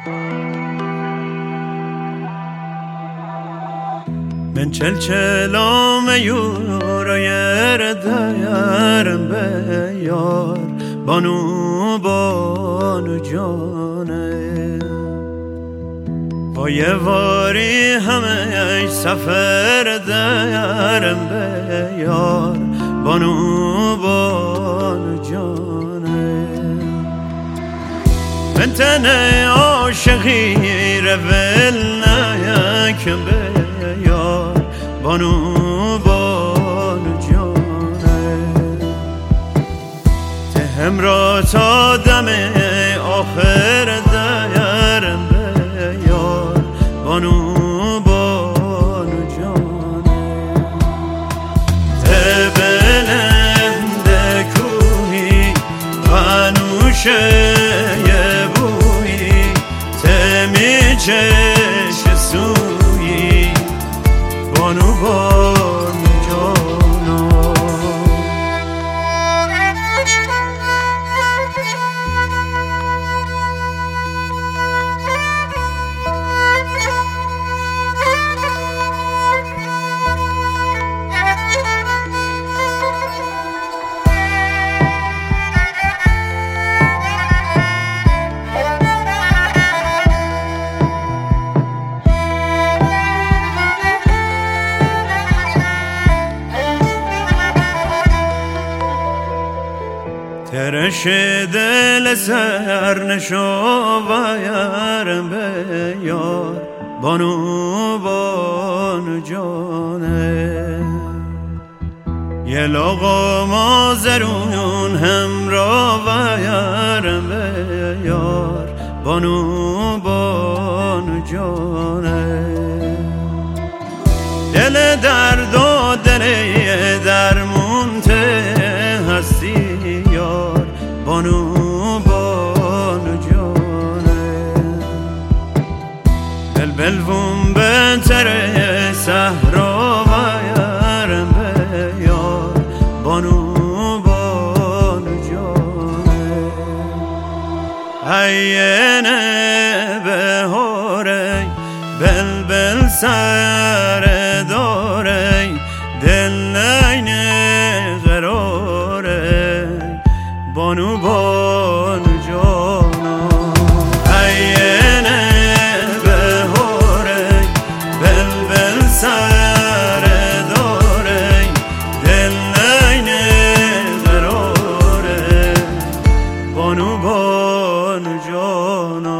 من چلچلام یورو یردم به یار بانو بانو جانه پای واری همه سفر درم به یار بانو بانو جانه من تنه عاشقی رول نیکم به یار بانو بانو جانه تهم را تا دم آخر درم به یار بانو بانو جانه تبلند کوهی بانوشه بویی تمی چش سویی بانو بانو جانا ترش دل سر نشو و یارم به یار بانو بانو جانه یه لقمه مازرون همراه و یارم به یار بانو بانو جانه دل درد و دل درمون ته هستی یار بانو بانو جانه بلبلوم بهتره صحرا و یارم به یار بانو بانو جانه عینه بهاره بلبل سر داره دل نینه قراره بانو بانو جانا عینه بهاره بلبل سر داره دل نینه قراره بانو بانو جانا